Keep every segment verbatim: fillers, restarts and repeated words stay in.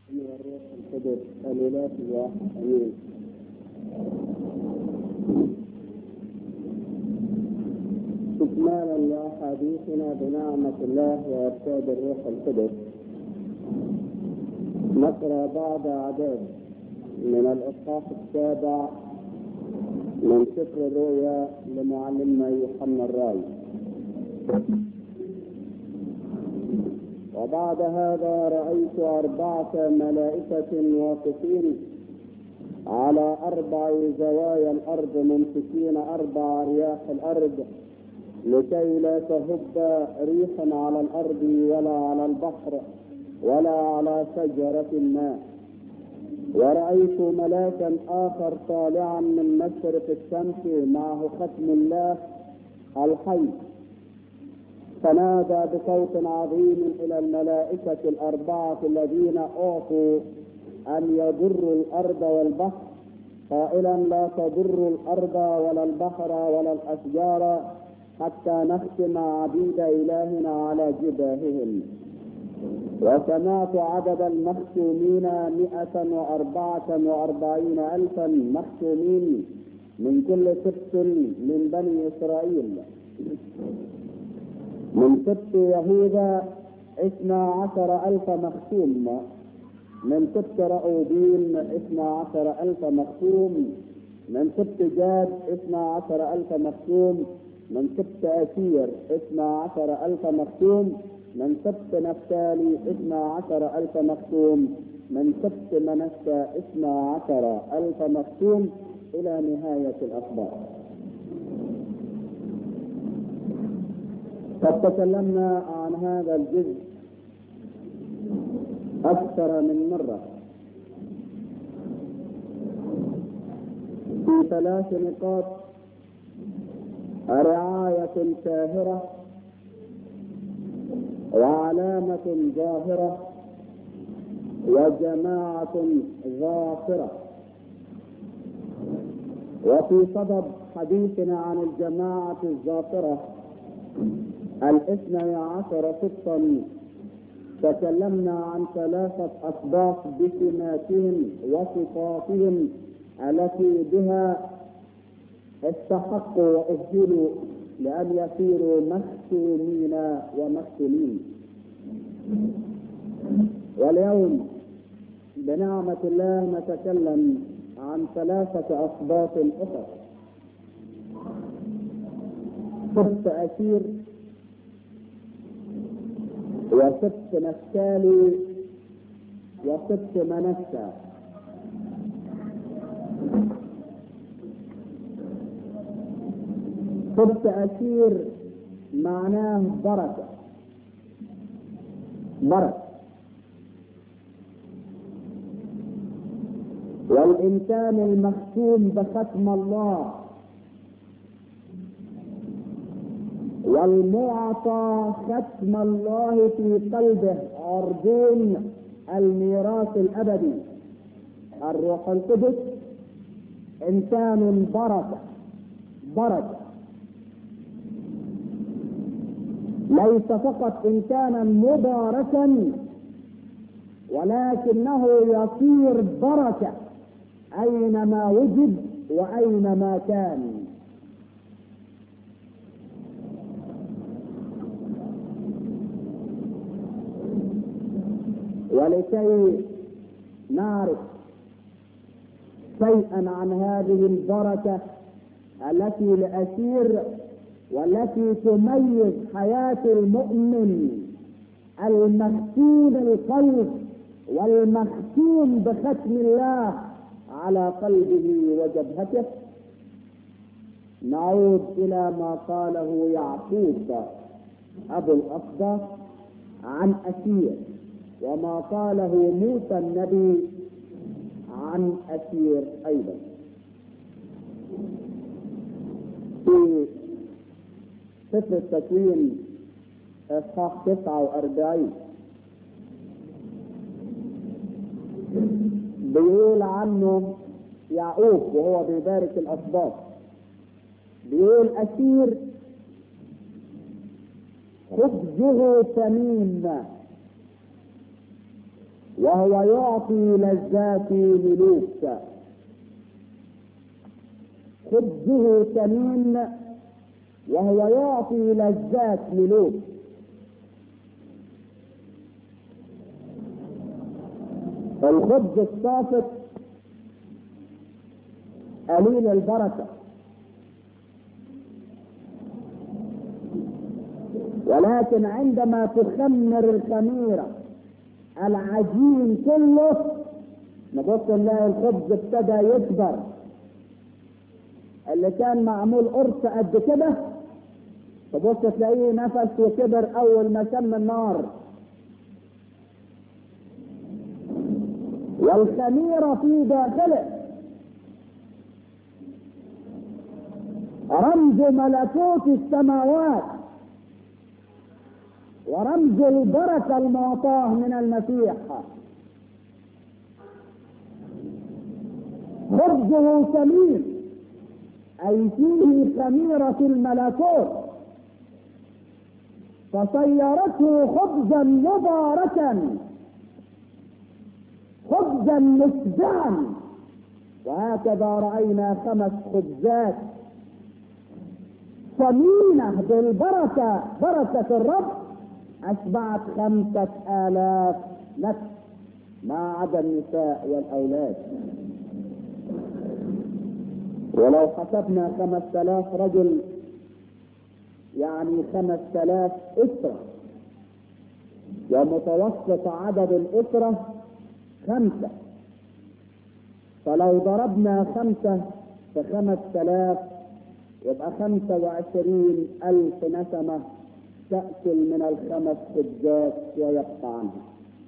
والروح القدس الإله الواحد آمين. استكمالا لأحاديثنا بنعمة الله وإرشاد الروح القدس، نقرأ بعض أعداد من الإصحاح السابع من سفر الرؤيا لمعلمنا يوحنا الراي. وبعد هذا رأيت أربعة ملائكة واقفين على أربع زوايا الأرض ممسكين أربع رياح الأرض لكي لا تهب ريح على الأرض ولا على البحر ولا على شجرة ما. ورأيت ملاكا آخر طالعا من مشرق الشمس معه ختم الله الحي، فنادى بصوت عظيم إلى الملائكة الأربعة الذين أعطوا أن يضروا الأرض والبحر، قائلا: لا تضروا الأرض ولا البحر ولا الأشجار حتى نختم عبيد إلهنا على جباههم. وسمعت عدد المختومين مئة وأربعة وأربعين ألفا مختومين من كل سبط من بني إسرائيل. من سبط يهوذا اثنا عشر ألف مختوم، من سبط رأوبين اثنا عشر ألف مختوم، من سبط جاد اثنا عشر ألف مختوم، من سبط أسير اثنا عشر ألف مختوم، من سبط نفتالي اثنا عشر ألف مختوم، من سبط منسى اثنا عشر ألف مختوم، إلى نهاية الأخبار. قد تكلمنا عن هذا الجزء أكثر من مرة في ثلاث نقاط: رعاية ساهرة، وعلامة ظاهرة، وجماعة ظافرة. وفي صدد حديثنا عن الجماعة الظافرة الاثني عشر سبطا تكلمنا عن ثلاثة أسباط بسماتهم وصفاتهم التي بها استحقوا وأهلوا لأن يصيروا مختومين ومختومين. واليوم بنعمة الله نتكلم عن ثلاثة أسباط أخرى: سبط أسير، وسبط نفتالي، وسبط منسى. سبط أسير معناه بركة، بركة. والإنسان المختوم بختم الله والمعطى ختم الله في قلبه عرضون الميراث الأبدي الروح القدس إنسان بركة، بركة. ليس فقط إنسانا مباركا، ولكنه يصير بركة أينما وجد وأينما كان. ولكي نعرف شيئا عن هذه البركة التي لأسير والتي تميز حياة المؤمن المختون القلب والمختون بختم الله على قلبه وجبهته، نعود إلى ما قاله يعقوب أبو الأسباط عن أسير، وما قاله موسى النبي عن أسير أيضا. في سفر التكوين اصحاح تسعة وأربعين بيقول عنه يعقوب وهو بيبارك الأسباط، بيقول: أسير خبزه ثمين وهو يعطي لذات ملوك. خبزه ثمين وهو يعطي لذات ملوك. الخبز الصافت قليل البركة، ولكن عندما تخمر الخميرة العجين كله نبص نلاقي الخبز ابتدى يكبر. اللي كان معمول قرص قد كده تبص تلاقيه نفس وكبر اول ما شم النار. والخميرة في داخله رمز ملكوت السماوات ورمز البركة المعطاة من المسيح. خبزه ثمين أي فيه خميرة الملكوت فصيرته خبزا مباركا خبزا مشبعا. وهكذا رأينا خمس خبزات ثمينة بالبركة، بركة الرب أشبعت خمسة آلاف نفس ما عدا النساء والأولاد. ولو حسبنا خمسة آلاف رجل يعني خمسة آلاف أسرة، ومتوسط عدد الأسرة خمسة، فلو ضربنا خمسة في خمسة آلاف يبقى خمسة وعشرين ألف نسمة تأكل من الخمس خبزات ويقطع عنها،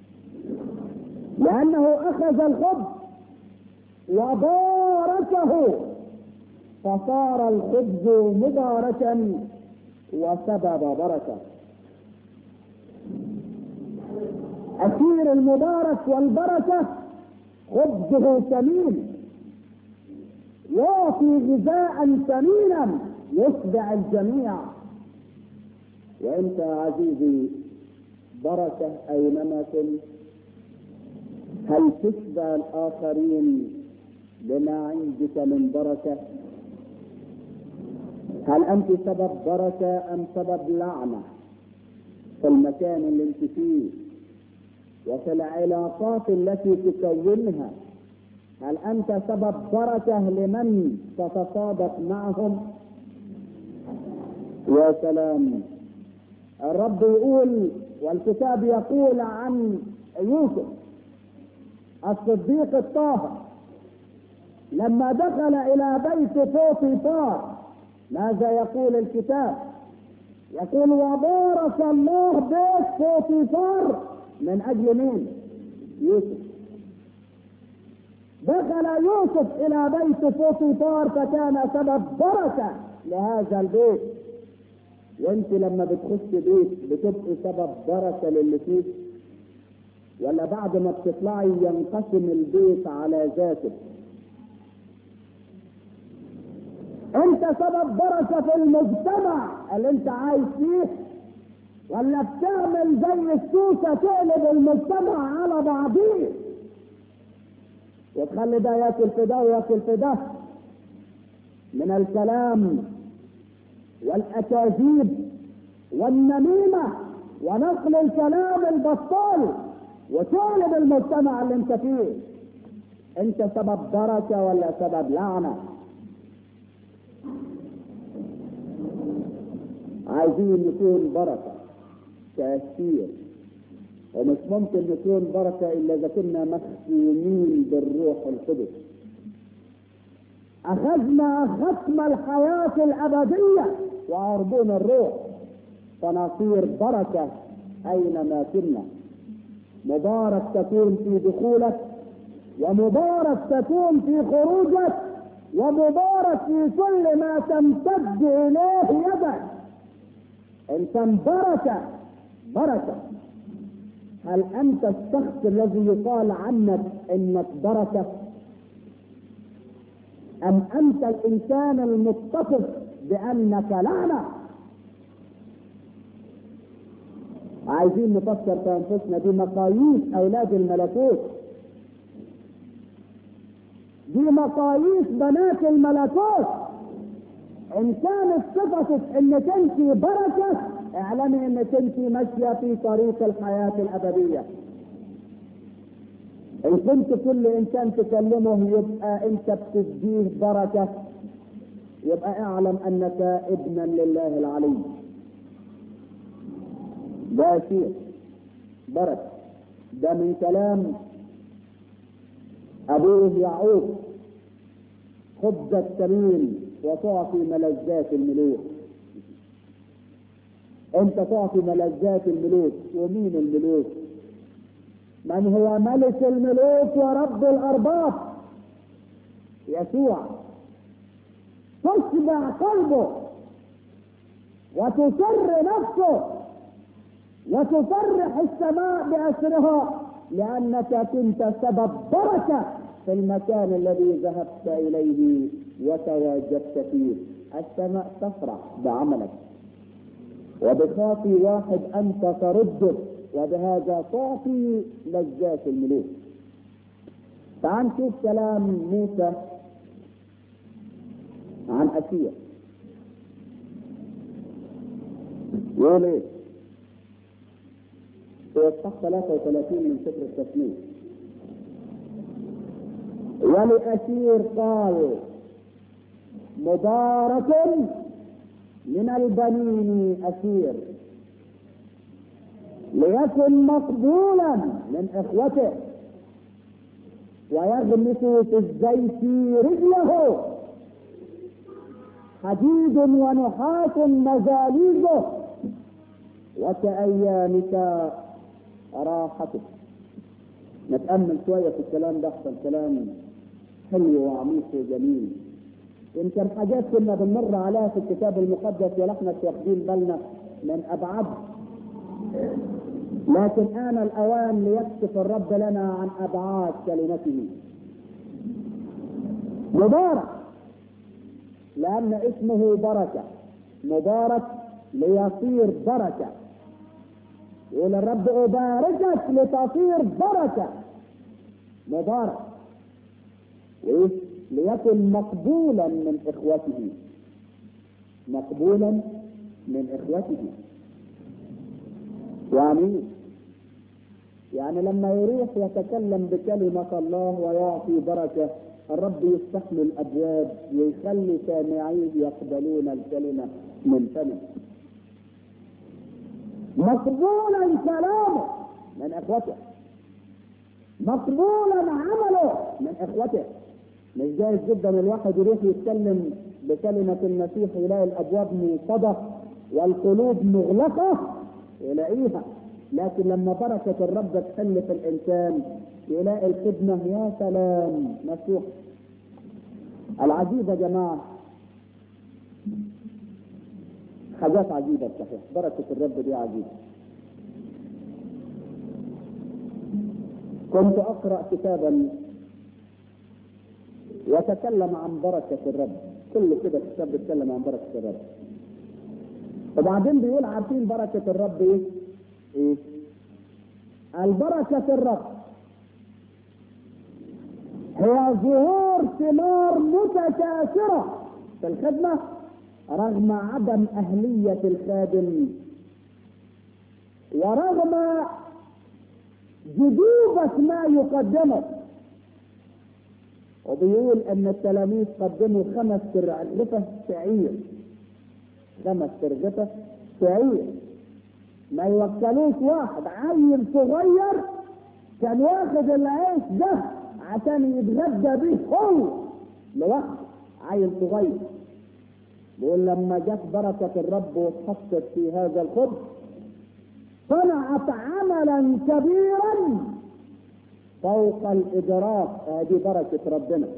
لأنه أخذ الخبز وباركه فصار الخبز مباركا وسبب بركة. أثير المبارك والبركة خبزه ثمين يعطي غذاء ثمينا يشبع الجميع. وانت عزيزي بركة اينما كنت، هل تشبع الاخرين بما عندك من بركة؟ هل انت سبب بركة ام سبب لعنة في المكان اللي انت فيه وفي العلاقات التي تكونها؟ هل انت سبب بركة لمن تتصادق معهم؟ يا سلام، الرب يقول والكتاب يقول عن يوسف الصديق الطاهر لما دخل الى بيت بوطيفار ماذا يقول الكتاب؟ يقول وبارك الله بيت بوطيفار من اجل مين؟ يوسف. دخل يوسف الى بيت بوطيفار فكان سبب بركة لهذا البيت. وانت لما بتخش بيت بتبقي سبب بركة للي فيه، ولا بعد ما بتطلعي ينقسم البيت على ذاته؟ انت سبب بركة في المجتمع اللي انت عايش فيه، ولا بتعمل زي السوسة تقلب المجتمع على بعضيه وتخلي ده ياكل في ده وياكل في ده من الكلام والاكاذيب والنميمة ونقل الكلام البطال وتقلب المجتمع اللي انت فيه؟ انت سبب بركة ولا سبب لعنة؟ عايزين نكون بركة تأثير، ومش ممكن نكون بركة إلا إذا كنا مختومين بالروح القدس. أخذنا ختم الحياة الأبدية وعربون الروح فنصير بركة أينما كنا. مبارك تكون في دخولك، ومبارك تكون في خروجك، ومبارك في كل ما تمتد إليه يدك. انت بركة بركة. هل انت الشخص الذي يقال عنك انك بركة، ام انت الانسان المتصف بانك لعنة؟ عايزين نفكر في انفسنا، دي مقاييس اولاد الملكوت، دي مقاييس بنات الملكوت. ان كانت صفتك انك انت بركه، اعلمي انك انت ماشيه في طريق الحياه الابديه. ان كنت كل انسان تكلمه يبقى انت بتديه بركه، يبقى اعلم انك ابنا لله العلي. ده شيء بركه، ده من كلام ابوه يعقوب: خبز السمين وتعطي ملذات الملوك. انت تعطي ملذات الملوك. ومين الملوك؟ من هو ملك الملوك ورب الارباب، يسوع. تشبع قلبه وتسر نفسه وتفرح السماء بأسرها، لأنك كنت سبب بركة في المكان الذي ذهبت إليه وتواجدت فيه. السماء تفرح بعملك، وبخاطي واحد أنت ترده، وبهذا تعطي لذات الملوك. تعال نشوف كلام موسى عن أسير. يقول ايه في اصحاح ثلاثة وثلاثين من سفر التثنية؟ ولأسير قال: مبارك من البنين أسير، ليكن مقبولا من إخوته، ويغمس في الزيت رجله، حديد ونحاس مزاليزه، وكأيامك راحته. نتأمل شوية في الكلام ده، أحسن كلام حلو وعميق وجميل. يمكن حاجات كنا بنمر عليها في الكتاب المقدس ولا احنا واخدين بالنا من أبعاد، لكن آن الأوان ليكشف الرب لنا عن أبعاد كلمته. مبارك لأن اسمه بركة، مبارك ليصير بركة. يقول الرب: أباركك لتصير بركة. مبارك ليكن مقبولا من إخوته، مقبولا من إخوته. يعني يعني لما يروح يتكلم بكلمة الله ويعطي بركة، الرب يفتح له الأبواب ويخلي سامعيه يقبلون الكلمة من فمه. مقبولا كلامه من إخوته، مقبولا عمله من إخوته. مش جايز جدا الواحد يروح يتكلم بكلمة المسيح يلاقي الأبواب موصدة والقلوب مغلقة، يلاقيها. لكن لما بركة الرب تحل في الإنسان يلاقي الخدمة يا سلام مفتوح. العجيبة يا جماعة، حاجات عجيبة صحيح. بركة الرب دي عجيبة. كنت أقرأ كتابا يتكلم عن بركة الرب، كل كده كتاب بيتكلم عن بركة الرب. وبعدين بيقول: عارفين بركة الرب ايه؟ ايه؟ البركة الرب هي ظهور ثمار متكاثرة في الخدمة رغم عدم أهلية الخادم، ورغم جدوبة ما يقدمه. وبيقول ان التلاميذ قدموا خمس ترغفة شعير، خمس ترغفة شعير. ما يوكلوش واحد عيل صغير كان واخد العيش ده عشان يتغدى به هو لوحده، عيل صغير. بيقول لما جت بركة الرب واتحطت في هذا الخبز صنعت عملا كبيرا فوق الإدراك. هذه بركة ربنا.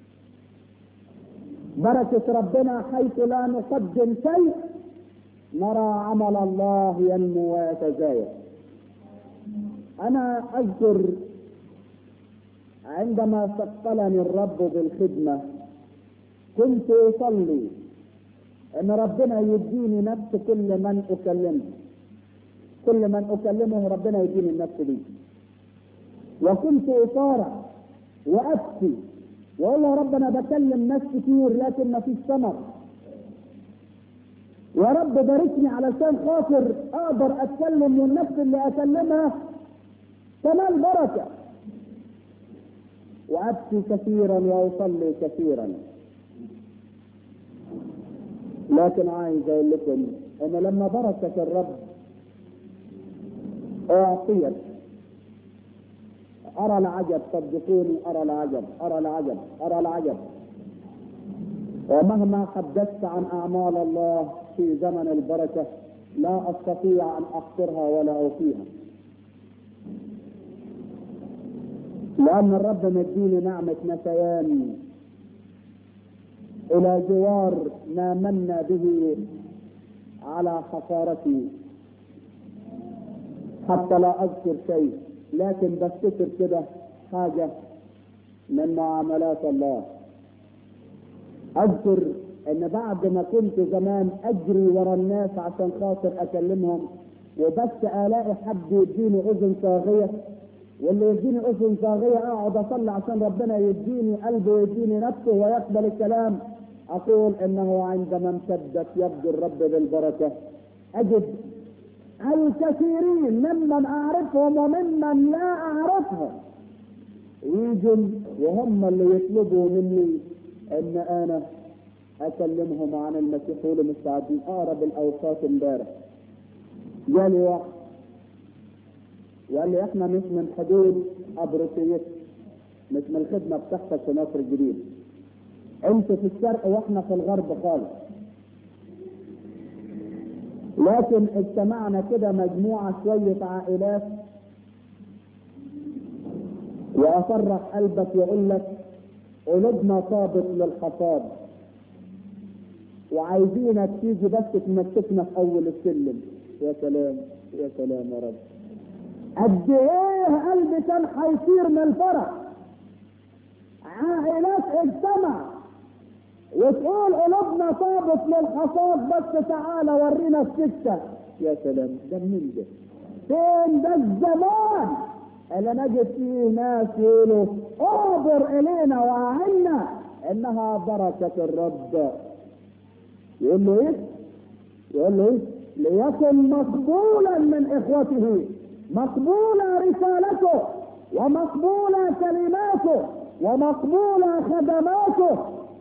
بركة ربنا حيث لا نقدم شيء نرى عمل الله ينمو ويتزايد. أنا أذكر عندما ثقلني الرب بالخدمة كنت أصلي أن ربنا يديني نفس كل من أكلمه، كل من اكلمه ربنا يديني النفس دي. وكنت اصارع وابكي واقول يا رب انا بكلم ناس كتير لكن ما فيش ثمر، يا رب باركني علشان خاطر اقدر اتكلم والنفس اللي اكلمها تنال بركه. وابكي كثيرا واصلي كثيرا. لكن عايز اقول لكم ان لما بركه الرب اعطيت ارى العجب، صدقوني ارى العجب ارى العجب ارى العجب. ومهما حدثت عن اعمال الله في زمن البركه لا استطيع ان احصرها ولا اوفيها، لان الرب مديني نعمه نسيان الى جوار ما من به على حقارتي حتى لا اذكر شيء، لكن بفتكر كده حاجه من معاملات الله. اذكر ان بعد ما كنت زمان اجري ورا الناس عشان خاطر اكلمهم وبس الاقي حد يديني اذن صاغيه، واللي يديني اذن صاغيه اقعد اصلي عشان ربنا يديني قلبه ويديني نفسه ويقبل الكلام، اقول انه عندما امتدت يد الرب بالبركه اجد الكثيرين ممن اعرفهم وممن لا اعرفهم يجوا وهم اللي يطلبوا مني ان انا اكلمهم عن المسيح والمستعدين. اقرب الاوقات امبارح جالي واحد وقال لي احنا مش من حدود ابروسيتك، مش من الخدمه بتحصل في مصر الجديد، انت في الشرق واحنا في الغرب خالص، لكن اجتمعنا كده مجموعه شويه عائلات وافرح قلبك واقول لك قلوبنا طابت للحصاد وعايزينك تيجي بس تمسكنا في اول السلم. يا سلام يا سلام يا رب، قد ايه قلبي كان هيطير من الفرح. عائلات اجتمع وتقول قلوبنا طابت للحصاد بس تعالى ورينا السكه. يا سلام، ده منين ده؟ فين ده الزمان اللي نجد فيه ناس يقولوا اعبر الينا واعنا انها بركه الرب؟ يقول له ايه؟ يقول له ايه؟ ليكن مقبولا من اخوته، مقبوله رسالته ومقبوله كلماته ومقبوله خدماته،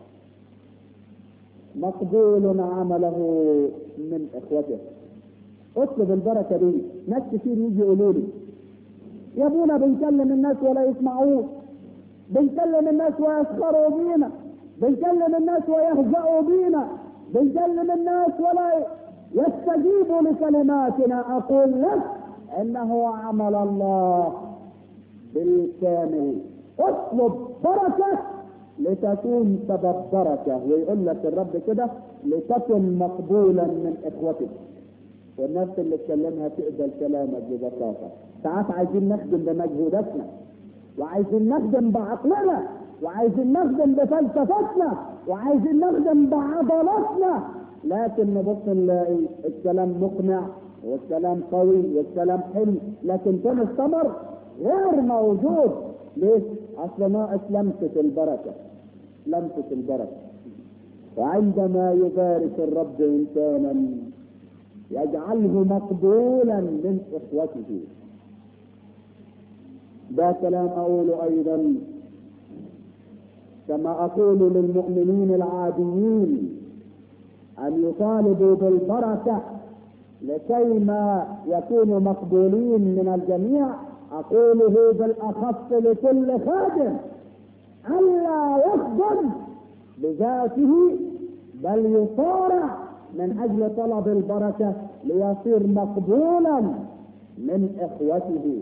مقبول عمله من اخوته. اطلب البركه دي. ناس كتير يجي يقولوا لي يا ابونا بنكلم الناس ولا يسمعوه، بنكلم الناس ويسخروا بينا، بنكلم الناس ويهزأوا بينا، بنكلم الناس ولا يستجيبوا لكلماتنا. اقول لك انه عمل الله بالكامل. اطلب بركه لتكون سبب بركه، ويقول لك الرب كده لتكن مقبولا من اخوتك، والناس اللي تكلمها تقبل كلامك ببساطه. ساعات عايزين نخدم بمجهوداتنا وعايزين نخدم بعقلنا وعايزين نخدم بفلسفتنا وعايزين نخدم بعضلاتنا، لكن نبص نلاقي الكلام مقنع والكلام قوي والكلام حلو، لكن كان الثمر غير موجود. ليه؟ اصل ناقص لمسه البركه، لمسه البركه. وعندما يبارك الرب انسانا يجعله مقبولا من اخوته. ده كلام اقوله ايضا كما اقول للمؤمنين العاديين ان يطالبوا بالبركه لكي ما يكونوا مقبولين من الجميع. اقوله بالاخص لكل خادم الا يخدم بذاته بل يصارع من اجل طلب البركه ليصير مقبولا من اخوته.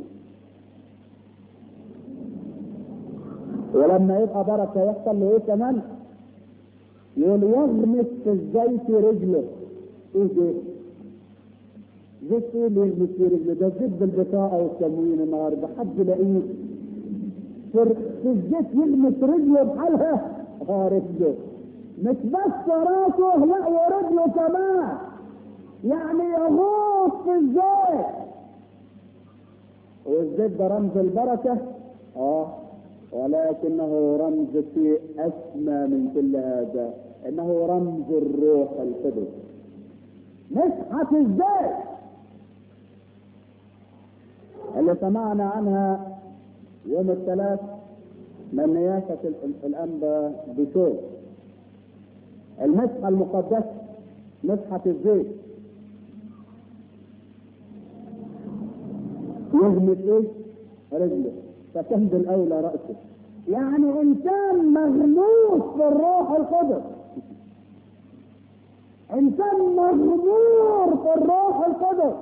ولما يبقى بركه يحصل له ايه كمان؟ يقول يغمس في الزيت رجله. ايه ده؟ زيت ايه اللي يغمس في رجله؟ ده زيت بالبطاقه والتموين النهارده. حد لاقيه في الزيت يغمس رجله بحالها؟ اه رجله مش بس راسه، لا ورجله كمان، يعني يغوص في الزيت والزيت ده رمز البركة، اه ولكنه رمز شيء اسمى من كل هذا، انه رمز الروح القدس. مسحة الزيت اللي سمعنا عنها يوم الثلاث من نيافة الأنبا بشوي، المسحة المقدسة، مسحة الزيت، يغمس ايه؟ رجله فتهد الاولى رأسه. يعني انسان مغموس في الروح القدس، انسان مغمور في الروح القدس،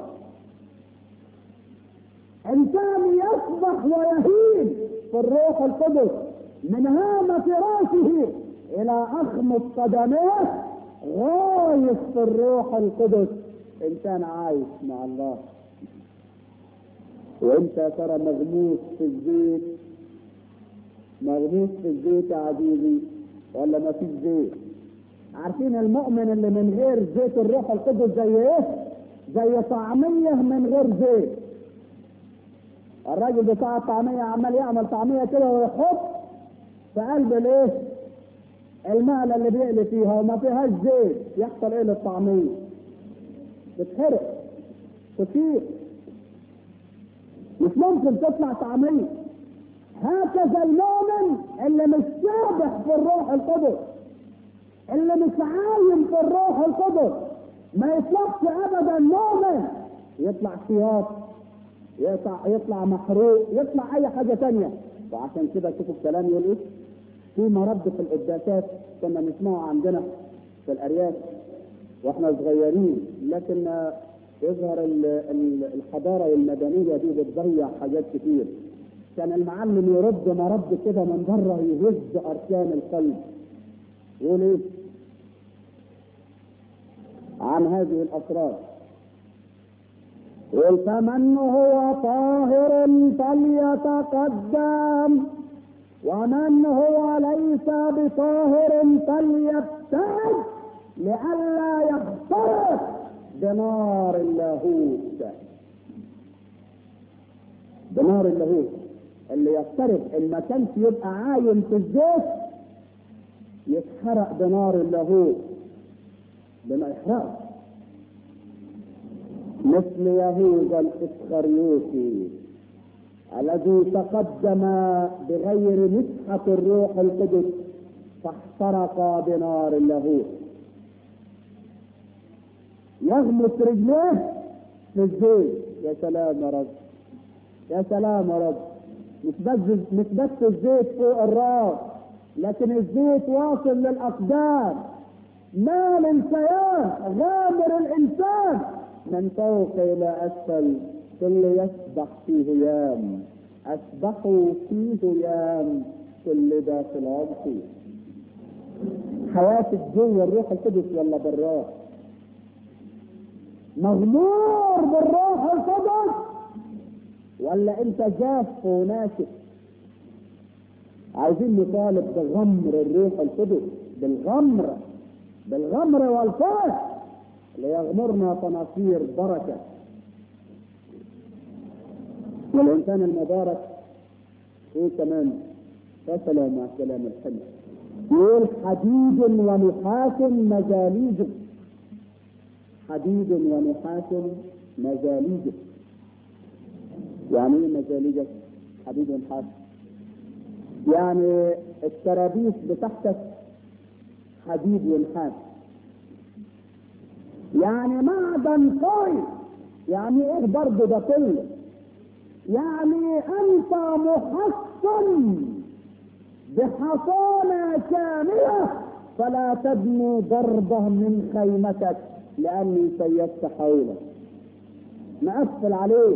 انسان يسبح ويهيج في الروح القدس من هامة راسه الى اخمص قدميه، غايش في الروح القدس، انسان عايش مع الله. وانت يا ترى مغموس في الزيت؟ مغموس في الزيت يا عزيزي ولا ما فيش زيت؟ عارفين المؤمن اللي من غير زيت الروح القدس زي ايه؟ زي طعميه من غير زيت. الراجل بتاع الطعميه عمال يعمل طعميه كده ويحط في قلب الايه؟ المعلى اللي بيقلي فيها وما فيهاش زيت، يحصل ايه للطعميه؟ بتحرق كتير، مش ممكن تطلع طعميه. هكذا المؤمن اللي مش سابح في الروح القدس، اللي مش عايم في الروح القدس، ما يطلعش ابدا مؤمن، يطلع سياط، يطلع يطلع محروق، يطلع اي حاجه تانية. وعشان كده شوفوا الكلام يقول ايه في مرد في القداسات كنا نسمعه عندنا في الارياف واحنا صغيرين، لكن يظهر الحضاره والمدنيه دي بتضيع حاجات كتير. كان المعلم يرد مرد كده من بره يهز اركان القلب. يقول ايه عن هذه الاسرار؟ يقول فمن هو طاهر فليتقدم، ومن هو ليس بطاهر فليبتعد، لئلا يخترق بنار اللاهوت. بنار اللاهوت اللي يخترق ان ما كانش يبقى عايم في الزيت يتحرق بنار اللاهوت، بما يحرقه. مثل يهوذا الاسخريوطي الذي تقدم بغير مسحة الروح القدس فاحترق بنار اللاهوت. يغمس رجليه في الزيت. يا سلام يا رب، يا سلام يا رب. مش بس مش بس الزيت فوق الراس، لكن الزيت واصل للاقدام، مال الكيان، غامر الانسان من فوق الى اسفل. كل يسبح في هيام، اسبحوا في هيام كل داخل عمقي. حياتك جوه الروح القدس ولا براه؟ مغمور بالروح القدس ولا انت جاف وناشف؟ عايزين نطالب بغمر الروح القدس، بالغمر بالغمر والفرح ليغمرنا تناصير بركه. والانسان المبارك ايه كمان؟ فصل مع كلام الحلو يقول حديد ونحاس مزاليج. حديد ونحاس مزاليج. يعني ايه مزاليج؟ حديد ونحاس يعني الترابيس بتاعتك حديد ونحاس، يعني معدن قوي. يعني ايه برضه ده كله؟ يعني انت محصن بحصانة كاملة، فلا تبني ضربة من خيمتك لاني سيدت حولك، مقفل عليك،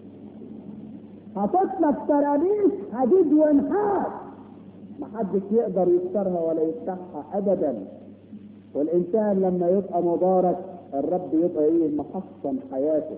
حطت لك ترابيس حديد ونحاس محدش يقدر يكسرها ولا يفتحها ابدا. والانسان لما يبقى مبارك الرب يبقى ايه؟ محصن حياته،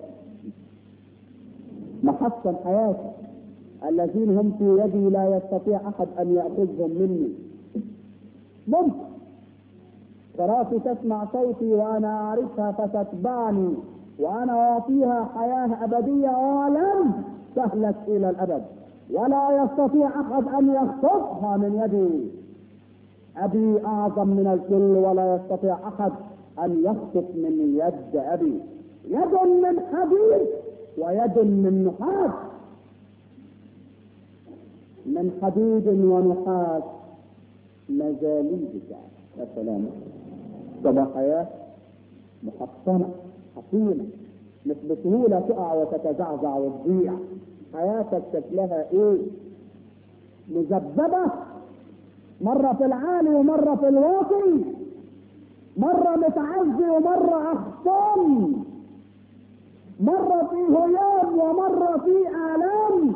محصن حياته. الذين هم في يدي لا يستطيع احد ان ياخذهم مني. ممكن صلاتي تسمع صوتي وانا اعرفها فتتبعني، وانا اعطيها حياه ابديه ولن تهلك الى الابد، ولا يستطيع احد ان يخطفها من يدي. ابي اعظم من الكل، ولا يستطيع احد ان يخطف من يد ابي. يد من حديد ويد من نحاس، من حديد ونحاس مزاليدك. يا سلام، تبقى حياه محصنه حصينه، مش بسهوله تقع وتتزعزع وتضيع. حياتك شكلها ايه؟ مذبذبه، مره في العالي ومره في الواطي، مره متعزي ومره اخصام، مره في هيام ومره في الام.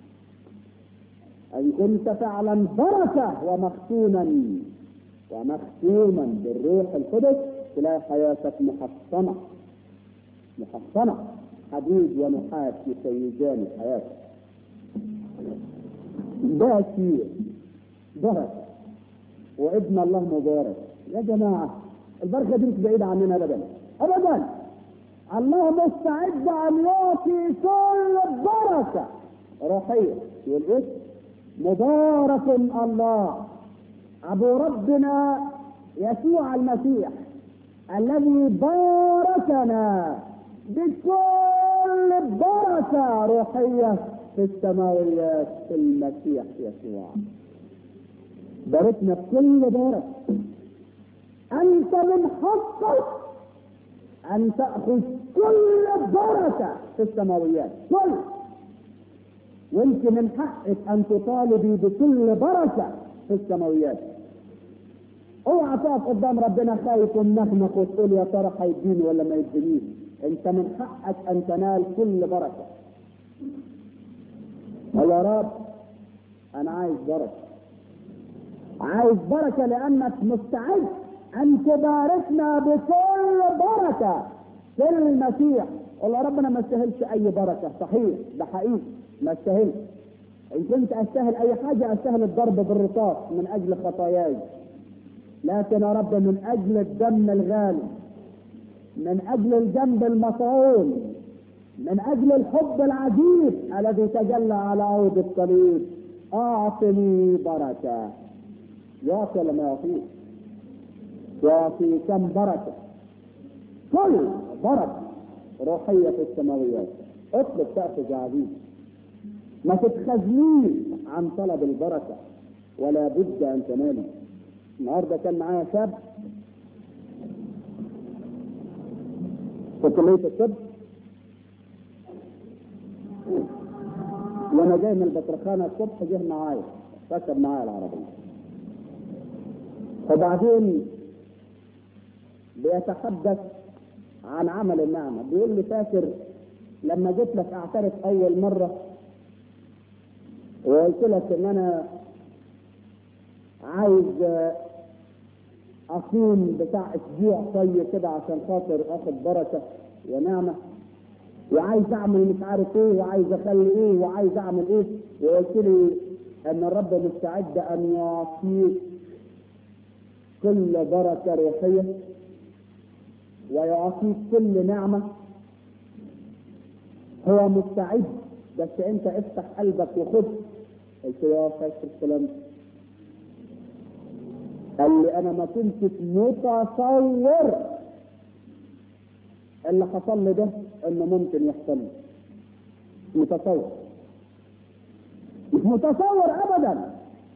ان كنت فعلا بركه ومختوما ومختوما بالروح القدس، تلاقي حياتك محصنه محصنه، حديد ونحاس يسيجان حياتك. ده شيء بركه، وابن الله مبارك. يا جماعه البركه دي مش بعيده عننا ابدا ابدا. الله مستعد ان يعطي كل بركه روحيه. يقول ايه؟ مبارك الله ابو ربنا يسوع المسيح الذي باركنا بكل بركه روحيه في السماويات في المسيح يسوع. باركنا بكل بركه. انت من حقك ان تاخذ كل بركه في السماويات، كل. وانت من حقك ان تطالبي بكل بركه في السماويات. اوعى تقف قدام ربنا خايف ومنخنخ وتقول يا ترى هيديني ولا ما يدينيش. انت من حقك ان تنال كل بركه. يا رب انا عايز بركه، عايز بركه لانك مستعد ان تباركنا بكل بركه في المسيح. والله ربنا ما استاهلش اي بركه، صحيح ده حقيقي ما استاهلش. ان كنت استاهل اي حاجه استاهل الضرب بالرصاص من اجل خطاياي، لكن يا رب من اجل الدم الغالي، من اجل الجنب المطعون، من اجل الحب العجيب الذي تجلى على عود الصليب، اعطني بركه. يعطي ولا ما يعطيش؟ يعطي كم بركه؟ كل بركه روحيه في السماويات. اطلب تأخذ يا عزيز، ما تتخزنيش عن طلب البركه، ولا بد ان تنالي. النهارده كان معايا شاب في كليه الطب، وانا جاي من البطرخانه الصبح جه معايا ركب معايا العربيه، وبعدين بيتحدث عن عمل النعمه. بيقول لي فاكر لما جيت لك اعترف اول مره وقلت لك ان انا عايز اصوم بتاع اسبوع طيب كده عشان خاطر اخد بركه ونعمه، وعايز اعمل مش عارف ايه، وعايز اخلي ايه، وعايز اعمل ايه. وقلت لي ان الرب مستعد ان يعطيك كل بركه روحيه ويعطيك كل نعمه. هو مستعد، بس انت افتح قلبك وخد. قلت يا فاكر الكلام؟ قال لي انا ما كنتش متصور اللي حصل لي ده انه ممكن يحصل لي. متصور مش متصور ابدا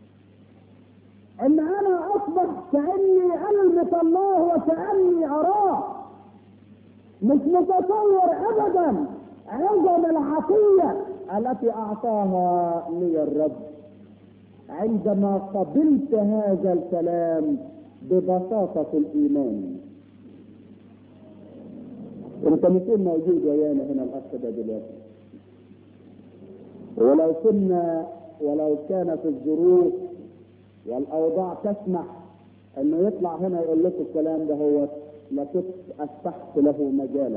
ان انا اصبح كاني المس الله وكاني اراه. مش متصور ابدا عظم العطيه التي اعطاها لي الرب عندما قبلت هذا الكلام ببساطه الايمان. انت مش موجود ويانا هنا الاخ ده دلوقتي، ولو كنا ولو كانت الظروف والاوضاع تسمح انه يطلع هنا يقول لكم الكلام ده، هو لكنت اتحت له مجالا.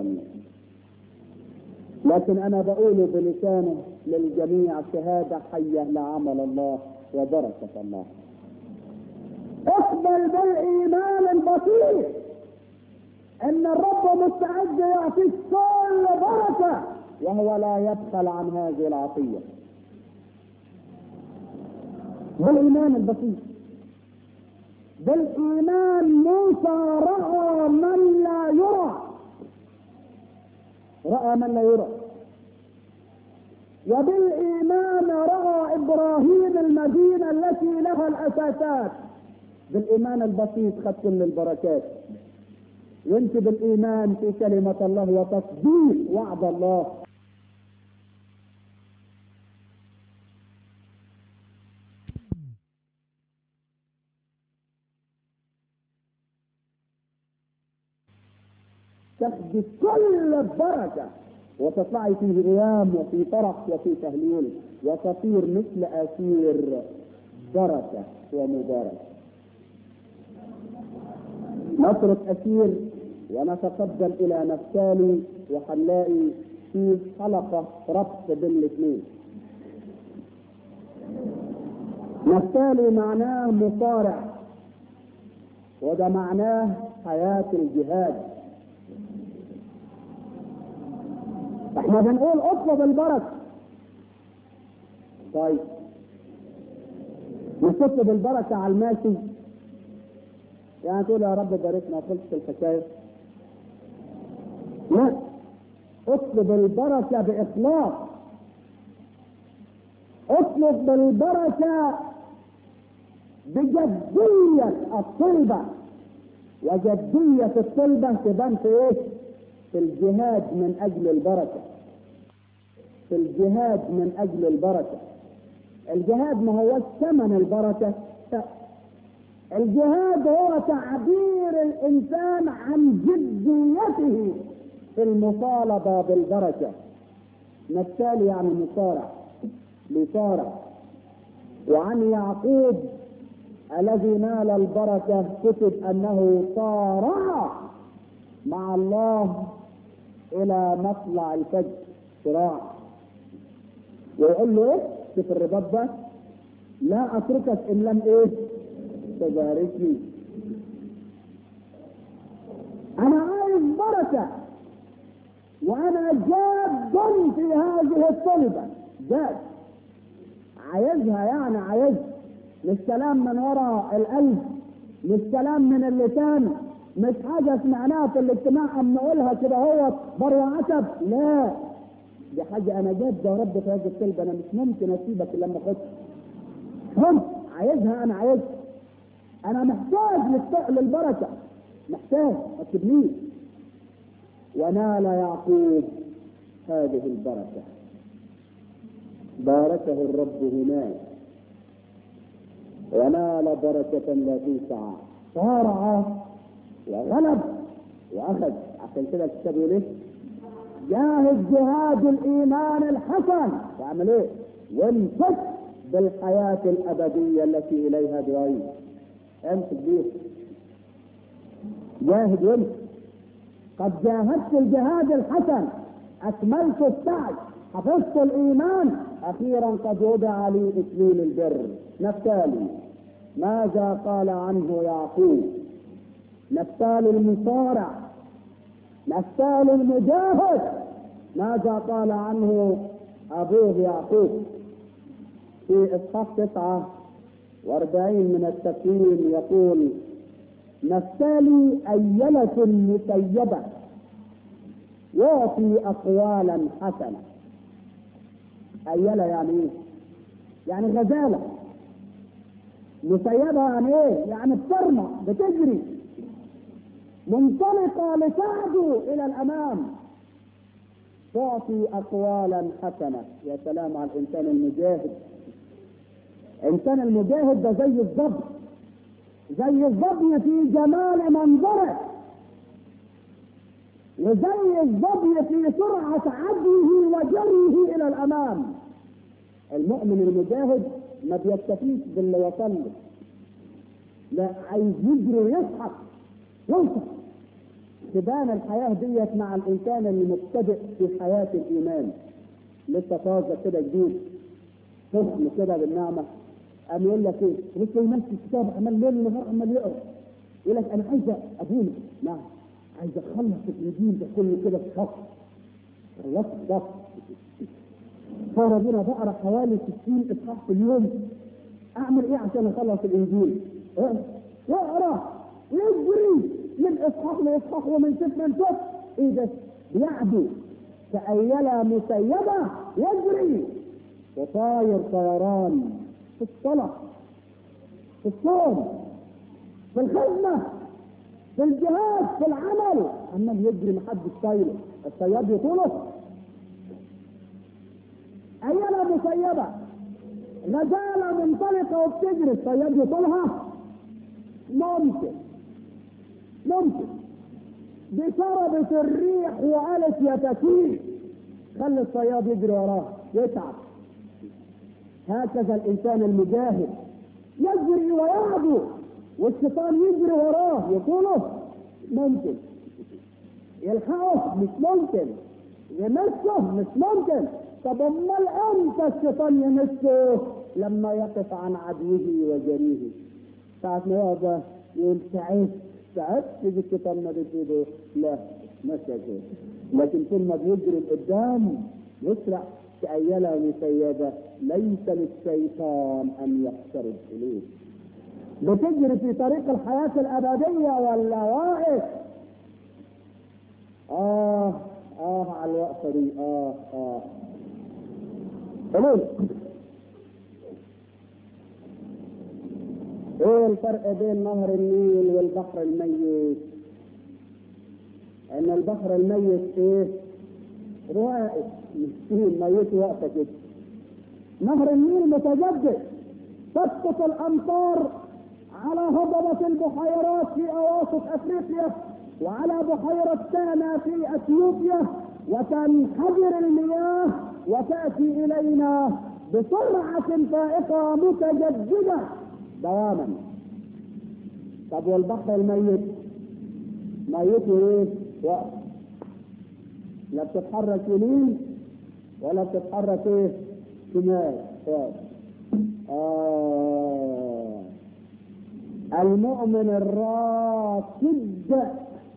لكن انا بقوله بلسانه للجميع شهاده حيه لعمل الله وبركه الله. اقبل بالايمان البسيط ان الرب مستعد يعطيك كل بركه وهو لا يبخل عن هذه العطية بالإيمان البسيط. بالإيمان موسى رأى من لا يرى، رأى من لا يرى. وبالإيمان رأى إبراهيم المدينة التي لها الأساسات. بالإيمان البسيط خد كل البركات. وانت بالإيمان في كلمة الله وتصديق وعد الله. تاخدي كل البركة وتطلعي في غيام وفي فرح وفي تهليل وتصير مثل أسير بركة ومبارك. نترك أسير ونتقدم إلى نفتالي، وهنلاقي في حلقة ربط بين الاثنين. نفتالي معناه مصارع، وده معناه حياة الجهاد. احنا بنقول اطلب البركة. طيب مش تطلب البركة على الماشي، يعني تقول يا رب باركنا خلصت الحكاية. لا، اطلب البركة بإخلاص. اطلب البركة بجدية الطلبة، وجدية الطلبة تبان في ايه؟ في الجهاد من اجل البركة. في الجهاد من اجل البركة. الجهاد ما هو ثمن البركة. الجهاد هو تعبير الانسان عن جديته في المطالبة بالبركة. نفتالي يعني مصارع، بيصارع. وعن يعقوب الذي نال البركة كتب انه صارع مع الله الى مطلع الفجر، صراع. ويقول له ايه في الرباط ده؟ لا اتركك ان لم ايه تباركني. انا عايز بركة، وانا جاد في هذه الطلبة. جاد عايزها، يعني عايز مش كلام من وراء القلب، مش كلام من اللسان، مش حاجة سمعناها في الاجتماع ام نقولها كده هو بروع عتب. لا، دي حاجة انا جاد يا رب في هذه الطلبة، انا مش ممكن اسيبك لما اخدها. هم عايزها، انا عايزها، انا محتاج للبركة، محتاج، ما تسيبنيش. ونال يعقوب هذه البركة، باركه الرب هناك ونال بركة لا توسع. صارع وغلب واخذ. عشان كده الكتاب يقول ايه؟ جاهد جهاد الايمان الحسن، واعمل ايه؟ وامسك بالحياة الابدية التي اليها دعيت. امسك بيه، جاهد وامسك. قد جاهدت الجهاد الحسن، اكملت السعي، حفظت الايمان، اخيرا قد وضع لي اكليل البر. نفتالي ماذا قال عنه يعقوب؟ نفتالي المصارع، نفتالي المجاهد، ماذا قال عنه ابوه يعقوب؟ في اصحاح تسعة واربعين من التكوين يقول: نفتالي أيلة مسيبة يعطي أقوالا حسنة. أيلة يعني إيه؟ يعني غزالة. مسيبة يعني إيه؟ يعني بترمى، بتجري، منطلقة لتعدو إلى الأمام، تعطي أقوالا حسنة. يا سلام على الإنسان المجاهد. الإنسان المجاهد ده زي الظبي، زي الظبي في جمال منظره، وزي الظبي في سرعة عدوه وجريه إلى الأمام. المؤمن المجاهد ما بيكتفيش باللي وصل له، لا، عايز يجري ويسحق يوصل. تبان الحياة ديت مع الإنسان المبتدئ في حياة الإيمان، لسه طازة كده جديد، سخن كده بالنعمة. قام يقول لك ايه؟ لسه يمسك الكتاب عمال ليل ونهار عمال يقرا، يقول لك انا عايز ابونا، نعم، عايز اخلص الانجيل ده كله كده في شهر. خلصت الشهر، فربنا بقرا حوالي ستين اصحاح في اليوم، اعمل ايه عشان اخلص الانجيل؟ يقرا يجري من اصحاح لاصحاح ومن سفر لسفر. ايه ده؟ بيعدو كأيلة مسيبة يجري وطاير طيران في الصلاة، في الصوم، في الخدمة، في الجهاد، في العمل، عمال يجري محدش طايله. الصياد يطوله؟ أيلة مسيبة غزالة منطلقة وبتجري، الصياد يطولها؟ ممكن ممكن بشربت الريح وقالت يا فتيل خلي الصياد يجري وراه يتعب. هكذا الانسان المجاهد يجري ويعدو والشيطان يجري وراه يطوله؟ ممكن. يلحقه؟ مش ممكن. يمسه؟ مش ممكن. طب امال امتى الشيطان يمسه؟ لما يقف عن عدوه وجريه. ساعة ما يقف يقول تعبت تعبت يجي الشيطان مدد ايده، لا مش كده. لكن طول ما بيجري لقدام يسرع كأيلة مسيبة. ليس للشيطان ان يقترب اليه. بتجري في طريق الحياة الابدية ولا واقف؟ اه اه على الوقفة دي. اه اه قولوا ايه الفرق بين نهر النيل والبحر الميت؟ ان البحر الميت ايه؟ واقف، مسكين ميت واقفه كده. نهر النيل متجدد، تسقط الامطار على هضبة البحيرات في اواسط افريقيا وعلى بحيرة تانا في اثيوبيا، وتنحدر المياه وتأتي الينا بسرعة فائقة متجددة دواما. طب والبحر الميت؟ ميته ايه؟ وقت، لا بتتحرك يمين ولا بتتحرك ايه؟ شمال. وقت. آه. المؤمن الراكد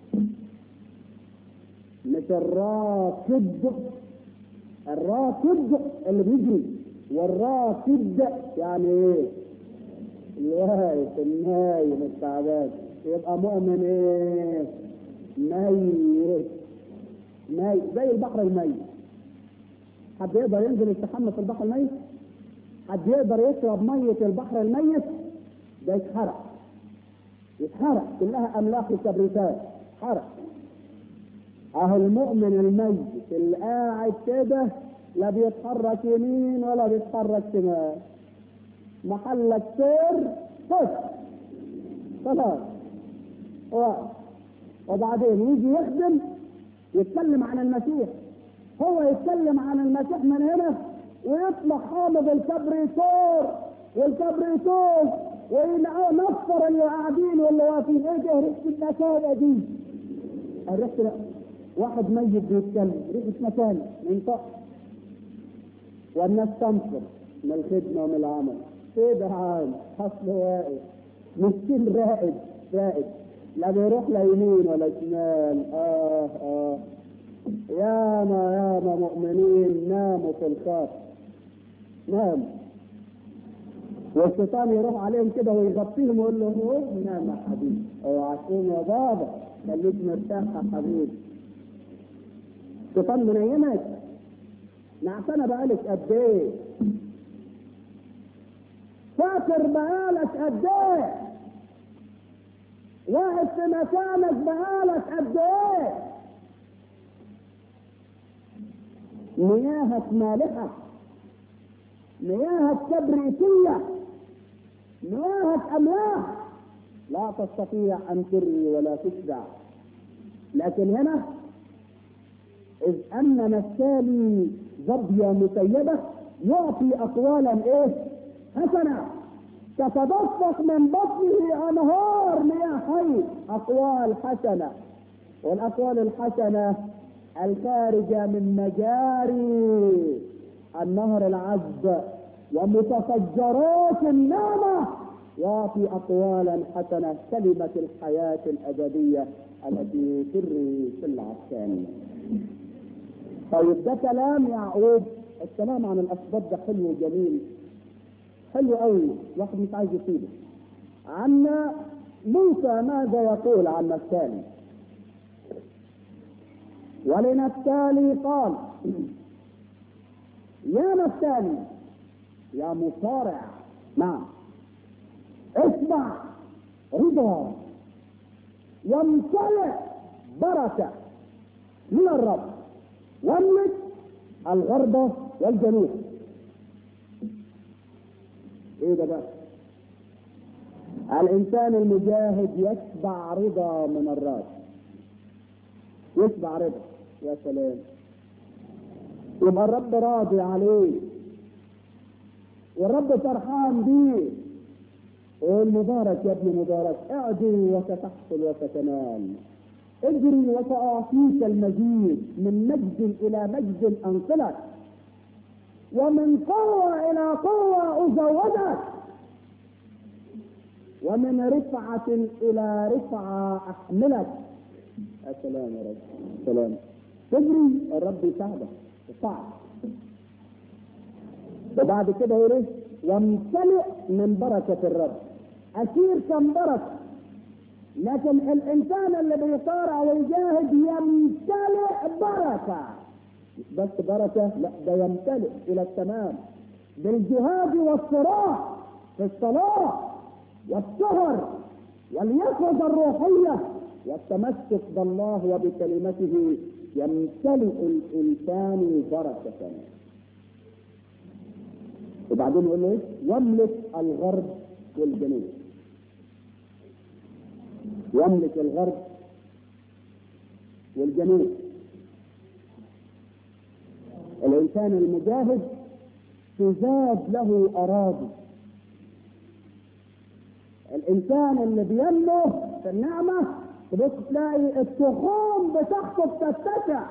مش الراكد، الراكد اللي بيجري، والراكد يعني ايه؟ الواقف النايم التعبان. يبقى مؤمن ايه؟ ميت ميت زي البحر الميت. حد يقدر ينزل يستحمى في البحر الميت؟ حد يقدر يشرب مية البحر الميت؟ ده يتحرق يتحرق، كلها املاح وكبريتات حرق. اهو المؤمن الميت اللي قاعد كده لا بيتحرك يمين ولا بيتحرك شمال، محلك سير خش خلاص. وبعدين يجي يخدم يتكلم عن المسيح، هو يتكلم عن المسيح من هنا ويطلع حامض الكبريتور والكبريتوس وينفر اللي قاعدين واللي واقفين. ايه ده ريحه النكايه دي؟ ريحه واحد ميت بيتكلم، ريحه مكان ينطق، والناس تنفر من الخدمه ومن العمل. ايه ده عام حصل واقف مسكين رائد رائد، لا بيروح لا يمين ولا شمال. اه اه ياما ياما مؤمنين ناموا في الخاص، نام، والشيطان يروح عليهم كده ويغطيهم ويقول له نام يا حبيبي، اوعى تقوم يا بابا، خليك مرتاح يا حبيبي. الشيطان منيمك، نعسانه بقالك قد ايه؟ فاكر بقالك قد ايه؟ واقف في مكانك بقالك قد ايه؟ مياهك مالحة، مياهك كبريتية، مياهك أملاح لا تستطيع أن تروي ولا تشبع. لكن هنا إذ أن نفتالي ظبية مسيبة يعطي أقوالا إيه؟ حسنة تتدفق من بطنه أنهار مياه حي. أقوال حسنة، والأقوال الحسنة الخارجة من مجاري النهر العذب ومتفجرات النعمة يعطي أقوالا حسنة، كلمة الحياة الأبدية التي تروي في العسكان. طيب ده كلام يعقوب. الكلام عن الاسباط ده حلو وجميل، حلو قوي، الواحد مش عايز يسيبه. عن موسى ماذا يقول عن نفتالي؟ ولنفتالي قال: يا نفتالي يا مصارع، نعم، اسمع رضا وامتلئ بركه من الرب، واملك الغرب والجنوب. ايه ده بقى؟ الانسان المجاهد يشبع رضا من الرب، يشبع رضا. يا سلام، يبقى الرب راضي عليه والرب فرحان بيه. والمبارك يا ابن مبارك، اعدل وستحصل وستنال، اجري وسأعطيك المزيد، من مجد إلى مجد أنقلك، ومن قوة إلى قوة أزودك، ومن رفعة إلى رفعة أحملك. السلام يا رب، سلام. تجري الرب يساعدك، صعب. وبعد كده يقول ايه؟ وامتلئ من بركة الرب. أسير كم بركة، لكن الإنسان اللي بيصارع ويجاهد يمتلئ بركة. مش بس بركة، لا، ده يمتلئ إلى التمام بالجهاد والصراع في الصلاة والسهر واليقظة الروحية والتمسك بالله وبكلمته. يمتلئ الإنسان بركة. وبعدين يقول ايه؟ يملك الغرب والجنوب. يملك الغرب والجنوب. الانسان المجاهد تزاد له اراضي. الانسان اللي بينمو في النعمه تبص تلاقي التخوم بتاعته بتتسع.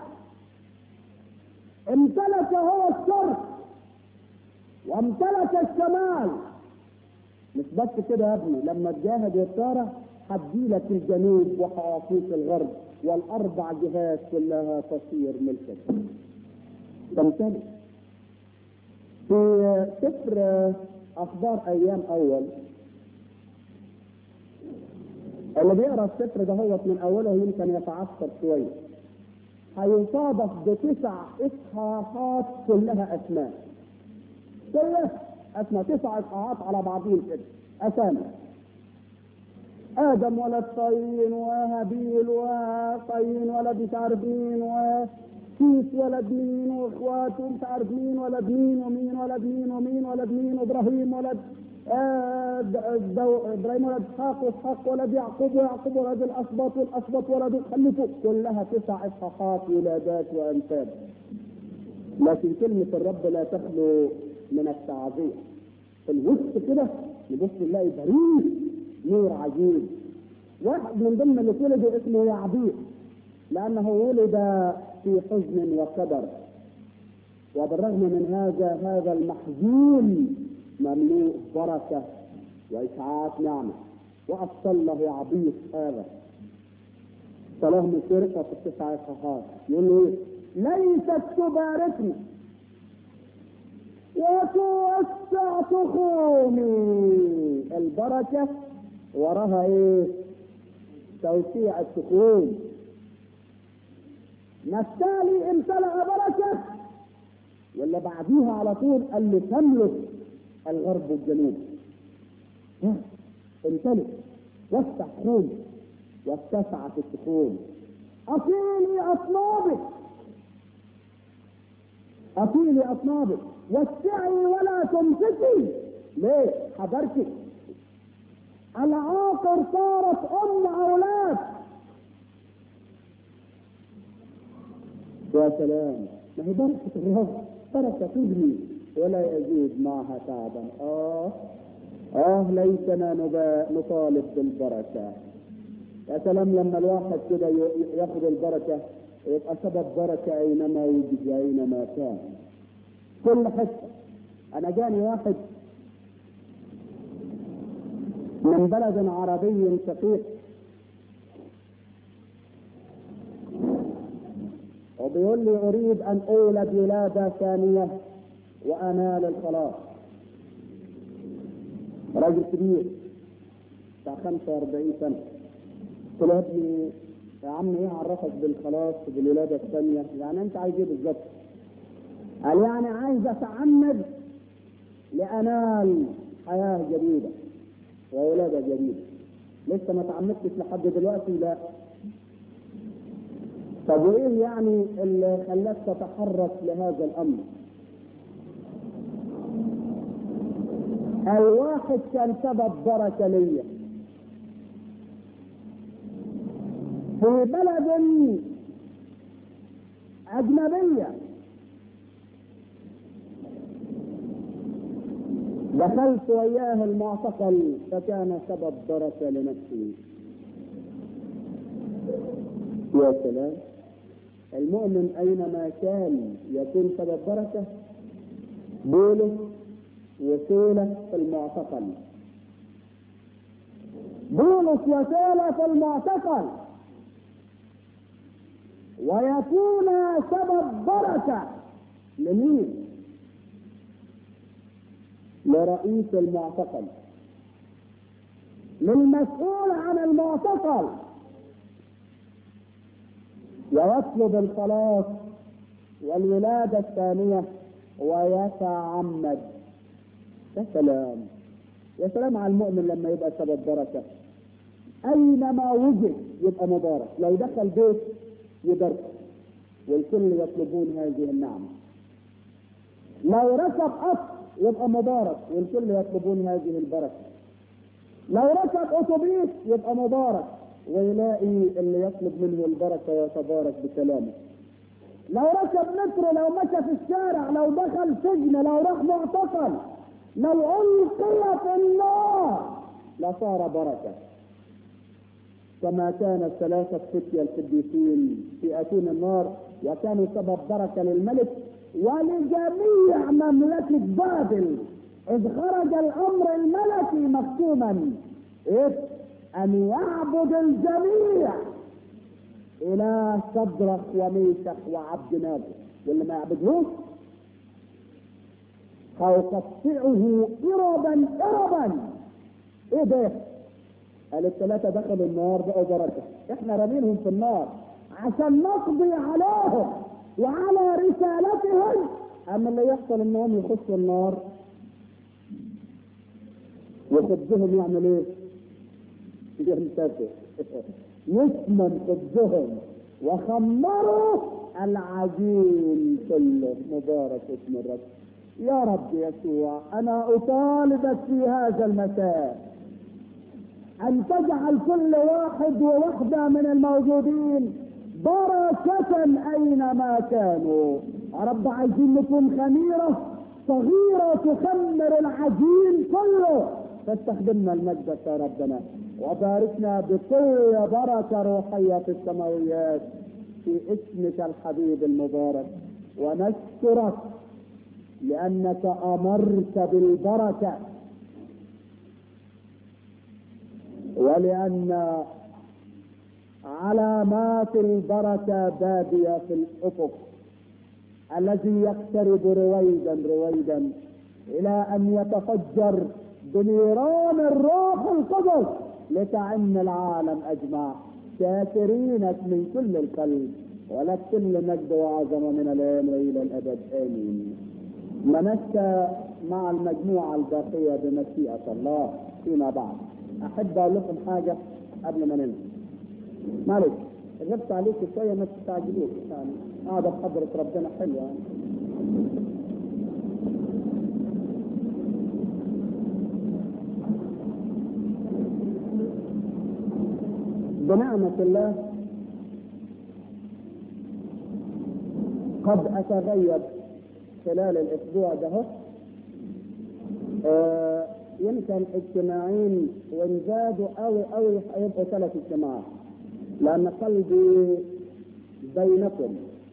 امتلك هو الشرق وامتلك الشمال. مش بس كده يا ابني، لما تجاهد وتصارع هديلك الجنوب وهعطيك الغرب، والاربع جهات كلها تصير ملكك. تمتلك. في سفر اخبار ايام اول، اللي بيقرا السفر ده هو من اوله يمكن يتعثر شويه، هيصادف بتسع اصحاحات كلها اسماء. كلها اسماء، تسع اصحاحات على بعضهم كده اسامي. ادم ولد قايين، وهابيل وقايين ولد مش عارف مين، وكيس ولد مين، واخواته مش عارف مين ولد مين، ومين ولد مين، ومين ولد مين، وابراهيم ولد آه ابراهيم ولد اسحاق، واسحاق ولد يعقوب، ويعقوب ولد الاسباط، والاسباط ولد خلفوا. كلها تسع اصحاحات ولادات وانساب. لكن كلمه الرب لا تخلو من التعزيه. في الوسط كده نبص نلاقي بريد نور عجيب. واحد من ضمن اللي ولدوا اسمه يعبير، لانه ولد في حزن وكدر، وبالرغم من هذا هذا المحزون مملوء بركه واشعاعات نعمه. وافصل له يعبير هذا صلاه من سرقه في التسع اصحاحات. يقول له ليست تباركني وتوسع تخومي. البركه وراها ايه؟ توسيع التخوم. نفتالي امتلأ بركه، واللي بعديها على طول قال له تملك الغرب والجنوب. امتلك، وسع تخوم، واتسعت التخوم. اطيلي اطنابك، اطيلي اطنابك، وسعي ولا تمسكي. ليه؟ حضرتك العاقر صارت ام اولاد. يا سلام، ما هي بركه الرب، بركه تجري ولا يزيد معها تعبا. اه اه ليتنا نطالب بالبركه. يا سلام لما الواحد كده ياخذ البركه يبقى سبب بركه اينما وجد اينما كان. كل حته. انا جاني واحد من بلد عربي شقيق، وبيقول لي اريد ان اولد ولاده ثانيه وانال الخلاص. راجل كبير بتاع خمسة وأربعين سنه. قلت له يا ابني يا عم ايه عرفك بالخلاص وبالولاده الثانيه؟ يعني انت عايز ايه بالظبط؟ قال يعني عايز اتعمد لانال حياه جديده وولاده جديده. لسه ما تعمدتش لحد دلوقتي؟ لا. طب وايه يعني اللي خلاك تتحرك لهذا الامر؟ الواحد كان سبب بركه ليا في بلد اجنبيه، دخلت وياه المعتقل فكان سبب بركه لنفسي. يا سلام، المؤمن اينما كان يكون سبب بركه. بولس وسيلة في المعتقل، بولس وسيلة في المعتقل، ويكون سبب بركة لمين؟ لرئيس المعتقل، للمسؤول عن المعتقل، ويطلب الخلاص والولادة الثانية ويتعمد. يا سلام، يا سلام على المؤمن لما يبقى سبب بركة. أينما وجد يبقى مبارك، لو دخل بيت يبارك والكل يطلبون هذه النعمة، لو ركب قطر يبقى مبارك والكل يطلبون هذه البركة، لو ركب أتوبيس يبقى مبارك ويلاقي اللي يطلب منه البركة ويتبارك بكلامه، لو ركب مترو، لو مشى في الشارع، لو دخل سجن، لو راح معتقل، لو ألقي في النار لصار بركة، كما كان الثلاثة فتية القديسين في أتون النار وكانوا سبب بركة للملك ولجميع مملكة بابل، إذ خرج الأمر الملكي مكتوما إيه؟ أن يعبد الجميع إلى صدرخ وميشخ وعبد ناغو، واللي ما يعبدهوش فيقطعه إربا إربا. إيه ده؟ قال الثلاثة دخلوا النار بقوا بركة، إحنا رامينهم في النار عشان نقضي عليهم وعلى رسالتهم. أما اللي يحصل إنهم يخشوا النار وخبزهم يعمل إيه؟ ينتفع يسمن خبزهم وخمروا العجين كله. مبارك اسم الرب. يا رب يسوع، أنا أطالبك في هذا المساء أن تجعل كل واحد ووحدة من الموجودين بركة أينما كانوا. يا رب عايزين نكون خميرة صغيرة تخمر العجين كله، فاستخدمنا المجد يا ربنا وباركنا بكل بركة روحية في السماويات في اسمك الحبيب المبارك. ونشكرك لأنك أمرت بالبركة، ولأن علامات البركة بادية في الأفق الذي يقترب رويدا رويدا إلى أن يتفجر بنيران الروح القدس لتعم العالم أجمع، شاكرينك من كل القلب، ولك كل مجد وعظمة من الآن وإلى الأبد آمين. نمشى مع المجموعة الباقية بمشيئة الله فيما بعد. أحب أقول لكم حاجة قبل ما ننسى، معلش غبت عليكم شوية ما تستعجلوش، يعني قاعدة بحضرة ربنا حلوة يعني. بنعمة الله قد أتغيب خلال الأسبوع ده آه يمكن اجتماعين وإن زادوا أوي أوي هيبقوا ثلاث اجتماعات، لأن قلبي بينكم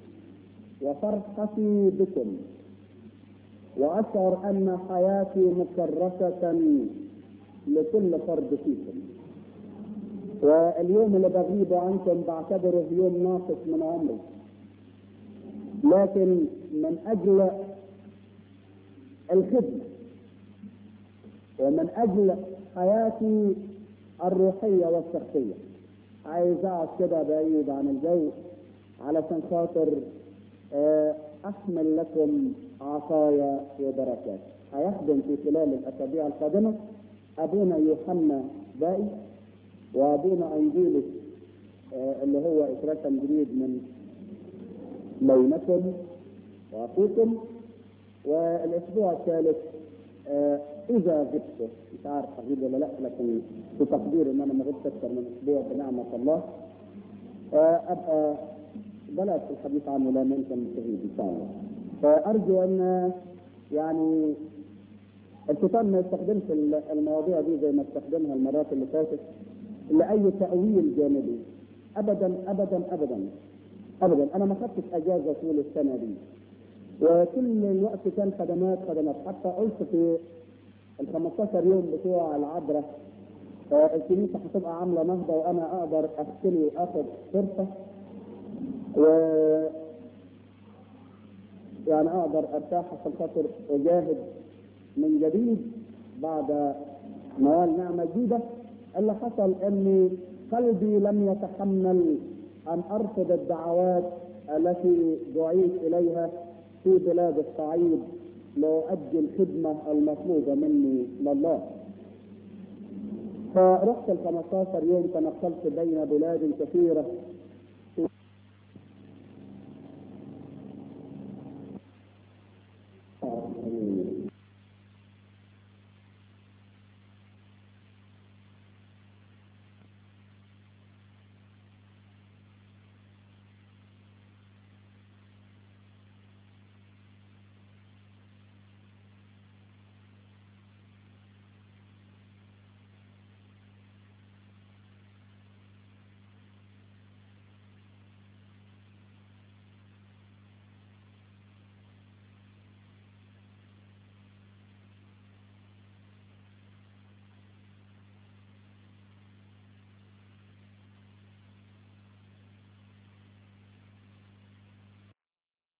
وفرحتي بكم، وأشعر أن حياتي مكرسة لكل فرد فيكم، واليوم اللي بغيب عنكم بعتبره يوم ناقص من عمري، لكن من اجل الخدمة ومن اجل حياتي الروحية والشخصية. عايز اقعد كده بعيد عن الجو علشان خاطر احمل لكم عطايا وبركات. هيخدم في خلال الاسابيع القادمة ابونا يوحنا باقي وابونا انجيلوس اللي هو اترسم جديد من بينكم واخوكم. والاسبوع الثالث اذا غبت، مش عارف اغيب ولا لا، لكن في تقدير ان انا ما غبت اكثر من اسبوع بنعمه الله ابقى بلاش الحديث عنه لا ممكن تغيب ان شاء الله. فارجو ان يعني الشيطان ما يستخدمش المواضيع دي زي ما استخدمها المرات اللي فاتت لاي تاويل جانبي. ابدا ابدا ابدا ابدا. انا ما خدتش اجازه طول السنه دي، وكل الوقت كان خدمات خدمات. حتى قلت في ال خمستاشر يوم بتوع العذراء الكنيسه هتبقى عامله نهضه وانا اقدر اختلي واخد فرصه و يعني اقدر ارتاح عشان خاطر اجاهد من جديد بعد نوال نعمه جديده. اللي حصل اني قلبي لم يتحمل ان ارفض الدعوات التي دعيت اليها في بلاد الصعيد لأؤدي الخدمة المطلوبة مني لله. فرحت ال خمستاشر يوم تنقلت بين بلاد كثيرة